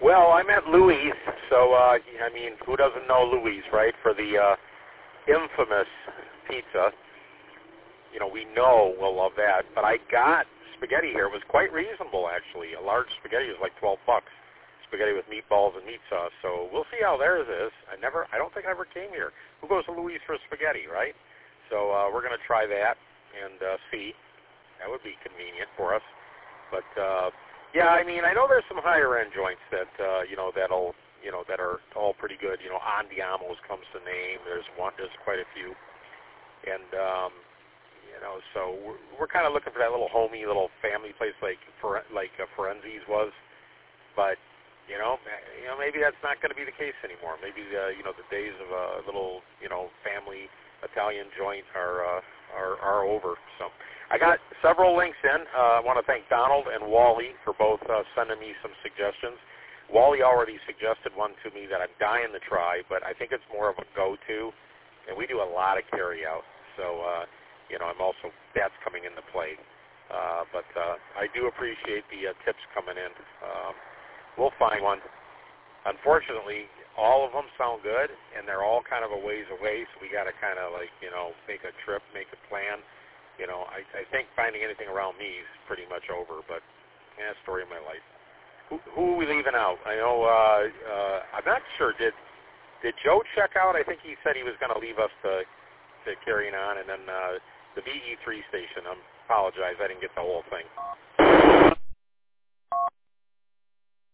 Well, I'm at Louis, so, I mean, who doesn't know Louis, right, for the infamous pizza. You know, we know we'll love that. But I got spaghetti here. It was quite reasonable, actually. A large spaghetti was like $12. Spaghetti with meatballs and meat sauce. So we'll see how theirs is. I don't think I ever came here. Who goes to Louis for spaghetti, right? So we're going to try that and see. That would be convenient for us. But, yeah, I mean, I know there's some higher-end joints that, that are all pretty good. You know, Andiamo's comes to name. There's quite a few. And, so we're kind of looking for that little homey, little family place like Ferenzi's was. But, maybe that's not going to be the case anymore. Maybe, the days of a little, family Italian joint are over. So I got several links in. I want to thank Donald and Wally for both sending me some suggestions. Wally already suggested one to me that I'm dying to try, but I think it's more of a go-to, and we do a lot of carry-out. So, that's coming into play. But I do appreciate the tips coming in. We'll find one. Unfortunately, all of them sound good, and they're all kind of a ways away, so we got to kind of make a trip, make a plan. I think finding anything around me is pretty much over, but story of my life. Who are we leaving out? I know, I'm not sure. Did Joe check out? I think he said he was going to leave us to carrying on, and then the VE3 station. I apologize, I didn't get the whole thing.